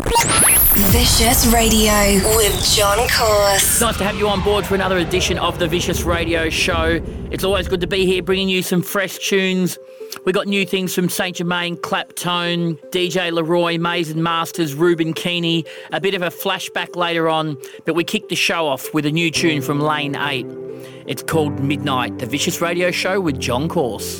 Vicious Radio with John Course. Nice to have you on board for another edition of the Vicious Radio Show. It's always good to be here bringing you some fresh tunes. We got new things from Saint Germain, Claptone, DJ Leroy, Mays and Masters, Ruben Keeney, a bit of a flashback later on, but we kicked the show off with a new tune from Lane 8. It's called Midnight, the Vicious Radio Show with John Course.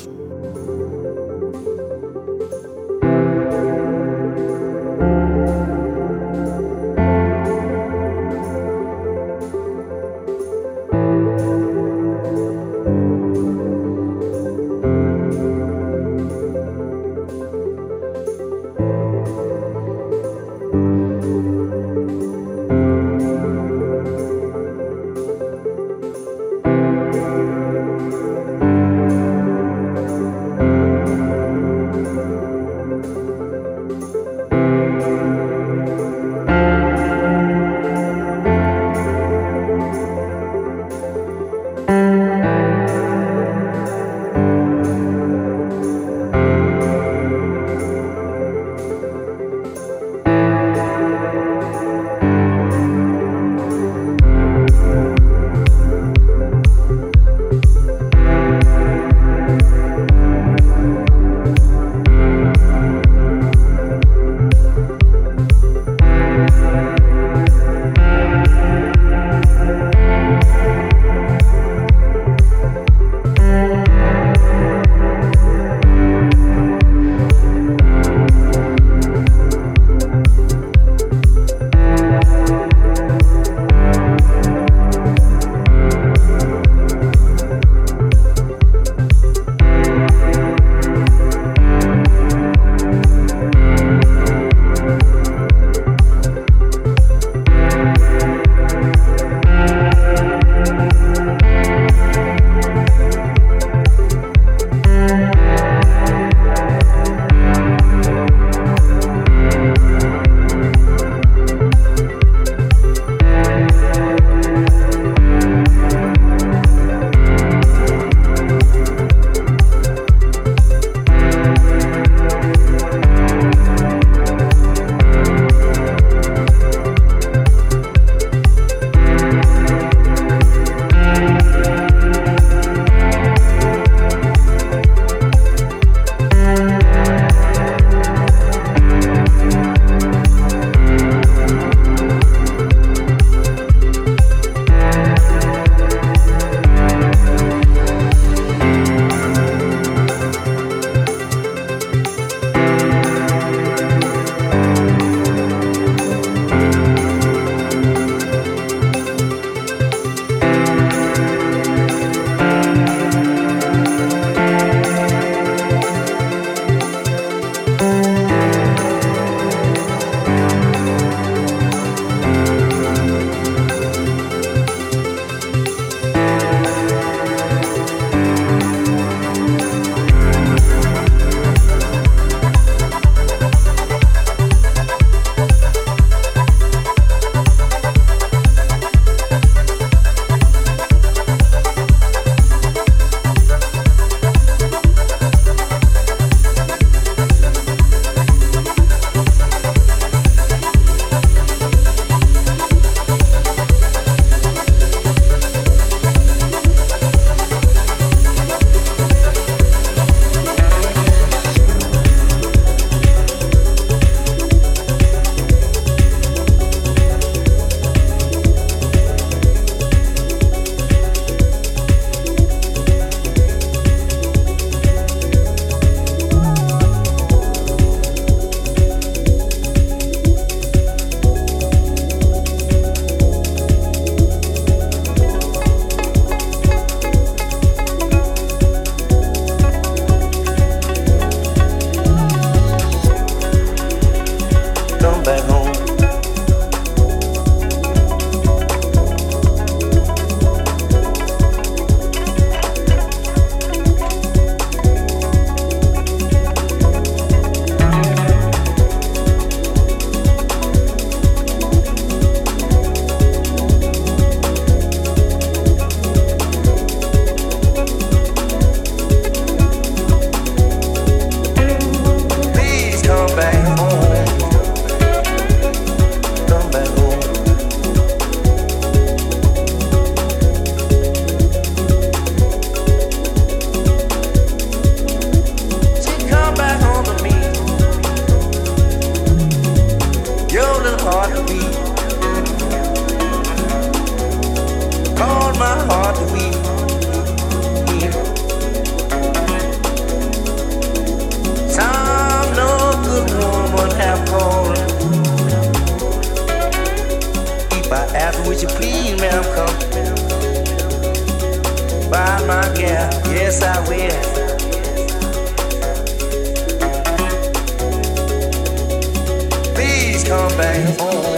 heart to beat. Cause my heart to beat. Some no good woman have called. If I ask, would you please, ma'am, come by my gal? Yes, I will. Please come back home.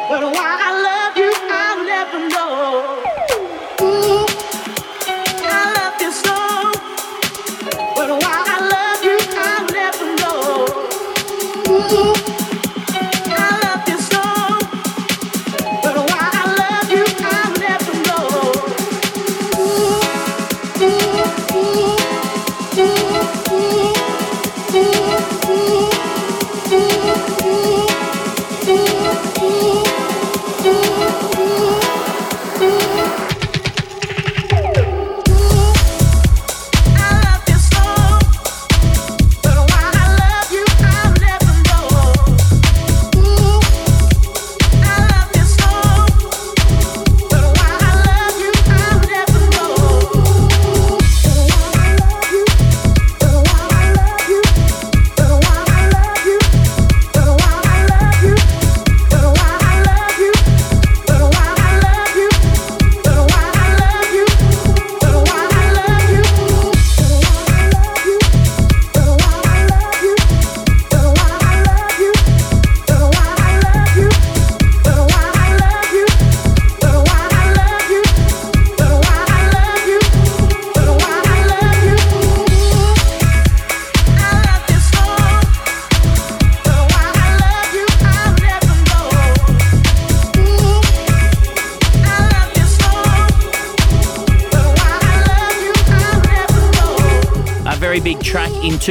Big track in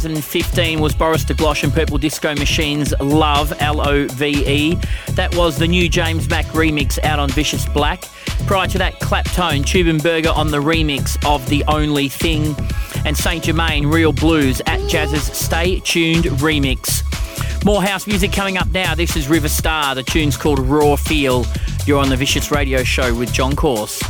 2015 was Boris Deglosh and Purple Disco Machine's Love, L-O-V-E. That was the new James Mack remix out on Vicious Black. Prior to that, Claptone, Tube and Burger on the remix of The Only Thing, and Saint Germain, Real Blues at Jazz's Stay Tuned remix. More house music coming up now. This is River Star. The tune's called Raw Feel. You're on the Vicious Radio Show with John Course.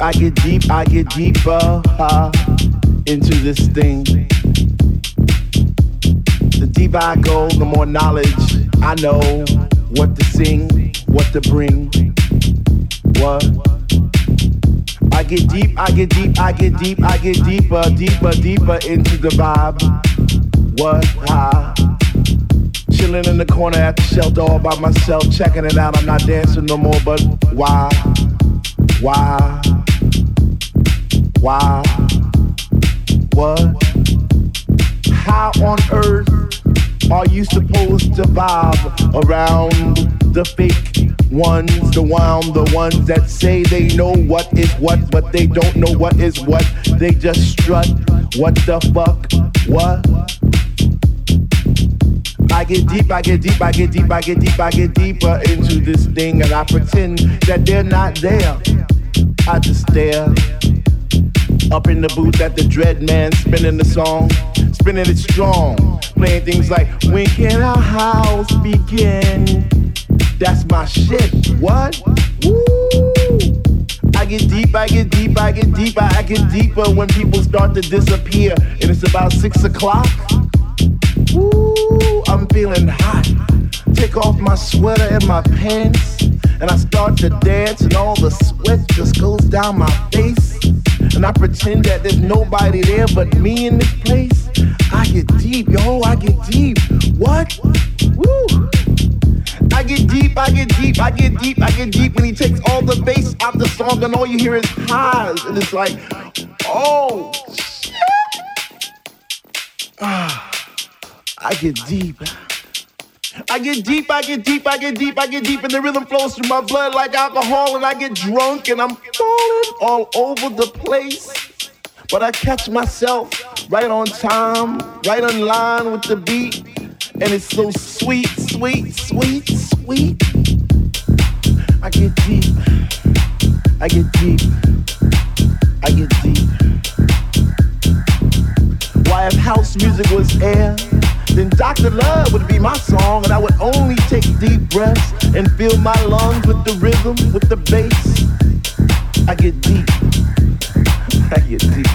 I get deep, I get deeper into this thing. The deeper I go, the more knowledge I know. What to sing, what to bring, what. I get deep, I get deep, I get deep, I get deeper, deeper, deeper into the vibe. What? Chilling in the corner at the shelter all by myself, checking it out. I'm not dancing no more, but why? Why? Why? What? How on earth are you supposed to vibe around the fake ones, the ones that say they know what is what, but they don't know what is what. They just strut. What the fuck? What? I get deep, I get deep, I get deep, I get deep, I get deeper into this thing, and I pretend that they're not there. I just stare. Up in the booth at the Dread Man, spinning the song, spinning it strong, playing things like, when can our house begin? That's my shit. What? Woo! I get deep, I get deep, I get deeper, I get deeper when people start to disappear, and it's about 6 o'clock. Woo! I'm feeling hot. Take off my sweater and my pants, and I start to dance, and all the sweat just goes down my face. And I pretend that there's nobody there but me in this place. I get deep, yo, I get deep. What? Woo! I get deep, I get deep, I get deep, I get deep. When he takes all the bass out the song and all you hear is highs. And it's like, oh, shit. I get deep. I get deep, I get deep, I get deep, I get deep, and the rhythm flows through my blood like alcohol, and I get drunk, and I'm falling all over the place. But I catch myself right on time, right on line with the beat, and it's so sweet, sweet, sweet, sweet. I get deep, I get deep, I get deep. Why, if house music was air, then Dr. Love would be my song, and I would only take deep breaths and fill my lungs with the rhythm, with the bass. I get deep. I get deep.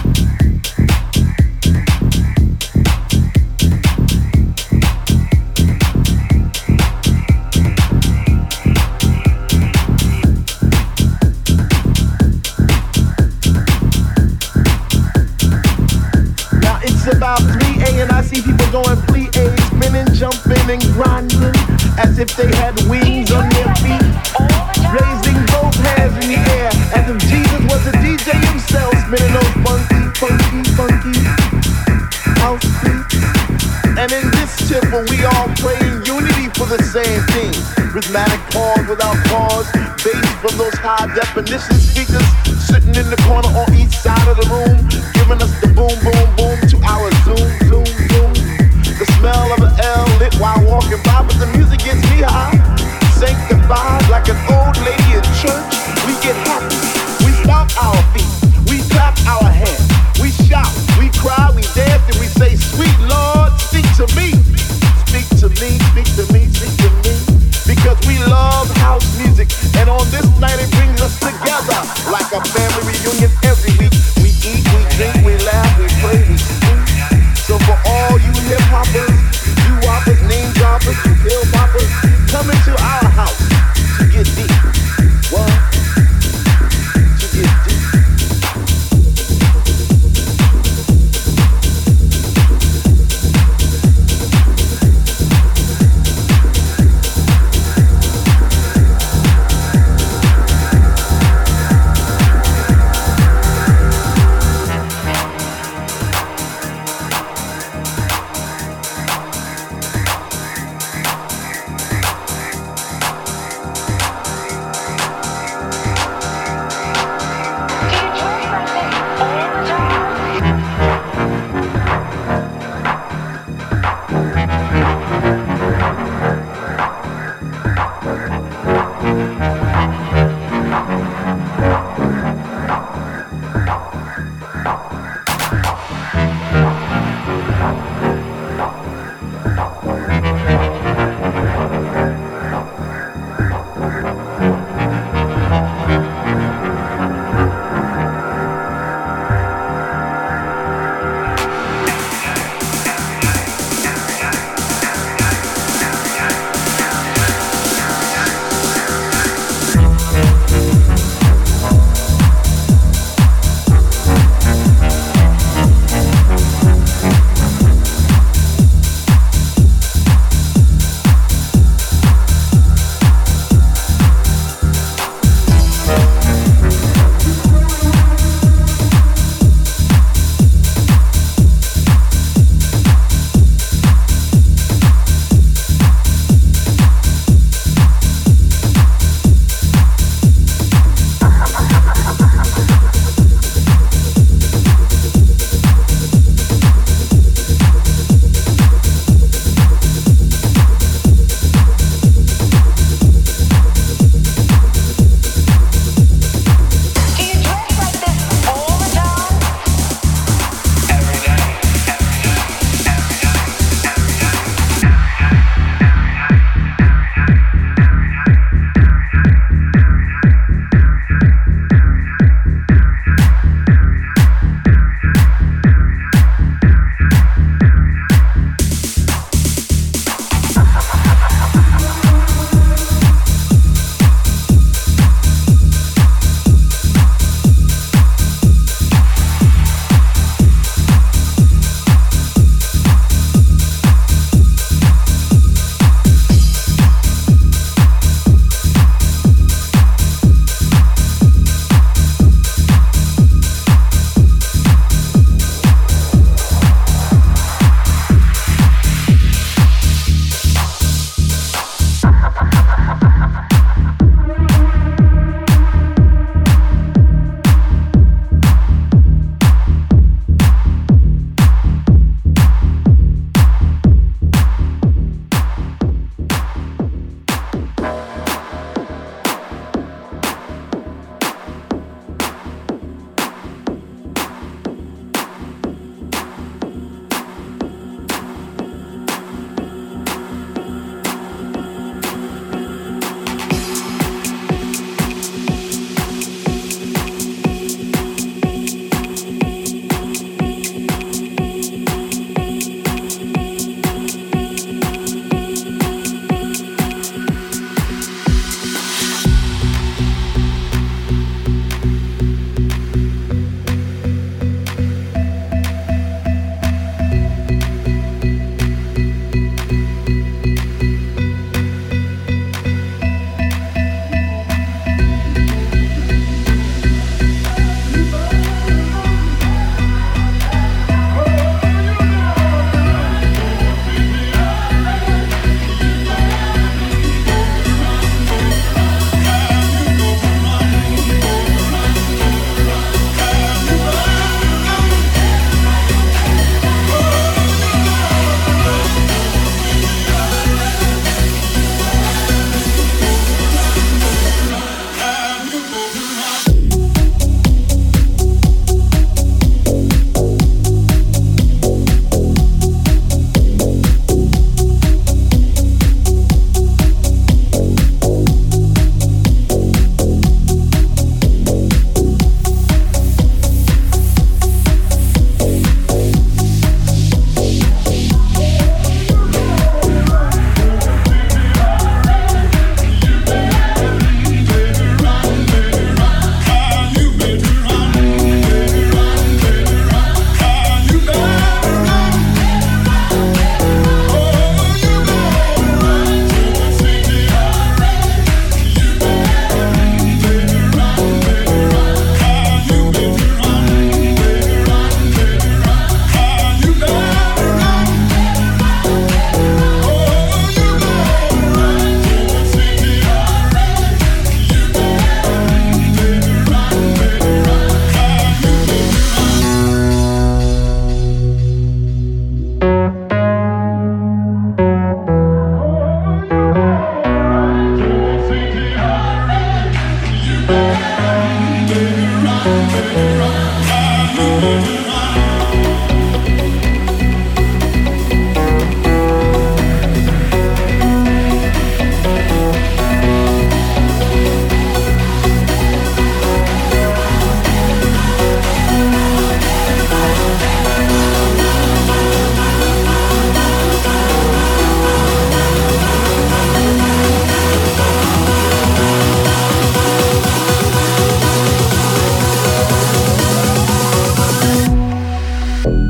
Now it's about 3 a.m. and I see people going plie, spinning, jumping, and grinding as if they had wings on their feet, raising both hands in the air as if Jesus was a DJ himself, spinning those funky, funky, funky house beats. And in this temple, we all pray in unity for the same thing. Rhythmic pause without pause, bass from those high definition speakers sitting in the corner on each side of the room, giving us the boom, boom, boom to our zoom, zoom, zoom. The smell of an L lit while walking by, but the music gets me high. Sanctified like an old lady in church. We get happy, we stomp our feet, we clap our hands, we shout, we cry, we dance, and we say, sweet Lord, speak to me. Speak to me, speak to me, speak to me. Because we love house music, and on this night it brings us together like a family reunion every week.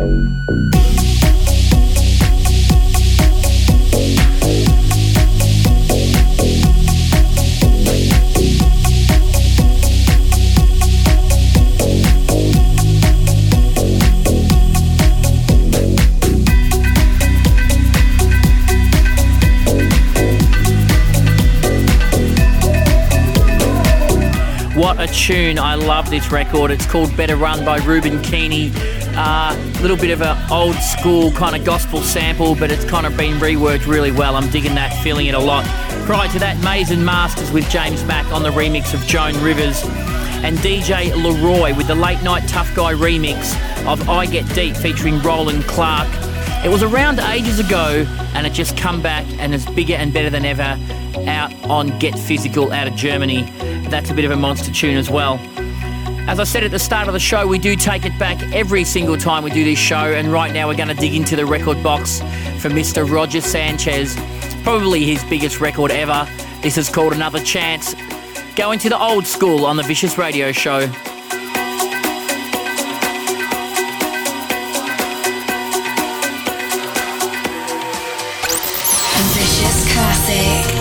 What a tune. I love this record. It's called Better Run by Reuben Keeney. A little bit of an old school kind of gospel sample, but it's kind of been reworked really well. I'm digging that, feeling it a lot. Prior to that, Mays and Masters with James Mack on the remix of Joan Rivers, and DJ Leroy with the Late Night Tough Guy remix of I Get Deep featuring Roland Clark. It was around ages ago, and it just come back and is bigger and better than ever out on Get Physical out of Germany. That's a bit of a monster tune as well. As I said at the start of the show, we do take it back every single time we do this show, and right now we're going to dig into the record box for Mr. Roger Sanchez. It's probably his biggest record ever. This is called Another Chance. Going to the old school on the Vicious Radio Show. Vicious Classic.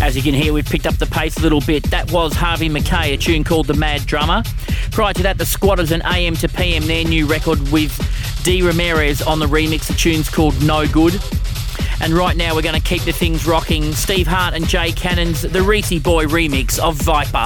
As you can hear, we've picked up the pace a little bit. That was Harvey McKay, a tune called The Mad Drummer. Prior to that, the Squatters and AM to PM, their new record with D. Ramirez on the remix. The tune's called No Good. And right now we're going to keep the things rocking. Steve Hart and Jay Cannon's The Reese Boy remix of Viper.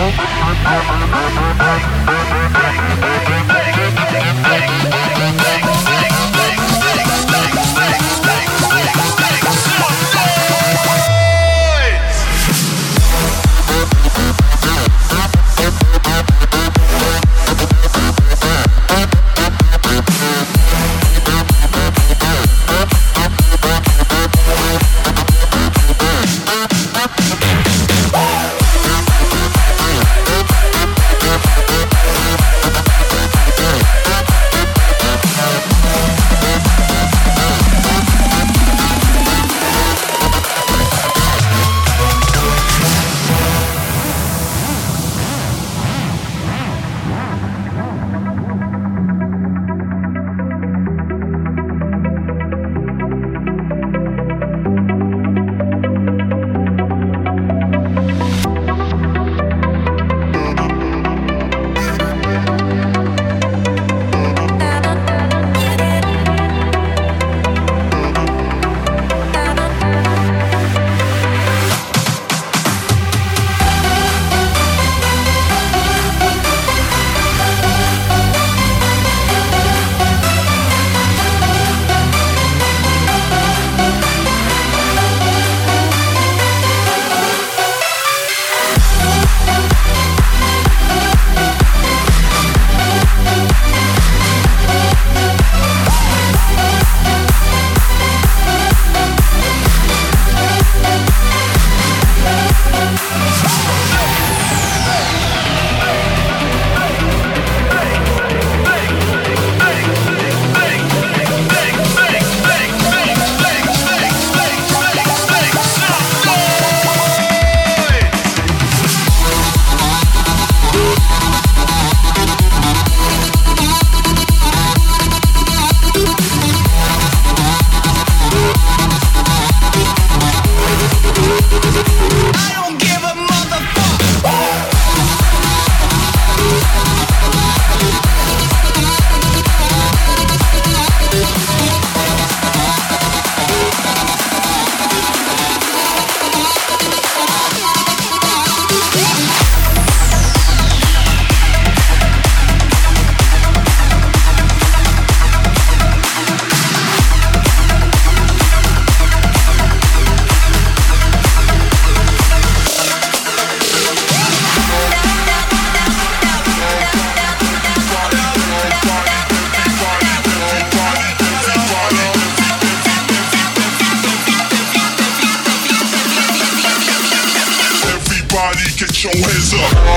Get your hands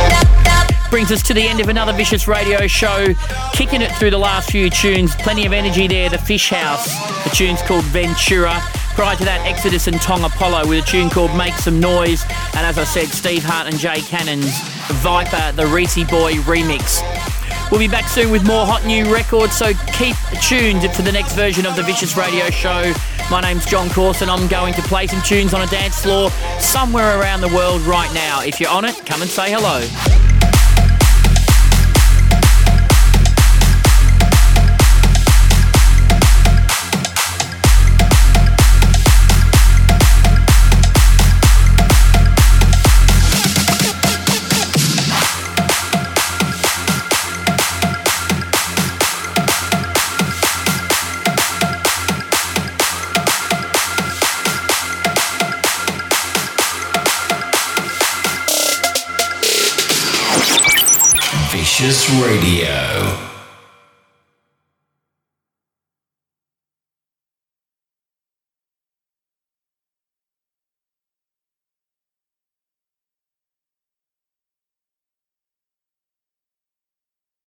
up. Brings us to the end of another Vicious Radio show. Kicking it through the last few tunes. Plenty of energy there. The Fish House. The tune's called Ventura. Prior to that, Exodus and Tongue Apollo with a tune called Make Some Noise. And as I said, Steve Hart and Jay Cannon's Viper, the Reese Boy remix. We'll be back soon with more hot new records, so keep tuned for the next version of the Vicious Radio show. My name's John Corson. I'm going to play some tunes on a dance floor somewhere around the world right now. If you're on it, come and say hello. Vicious Radio.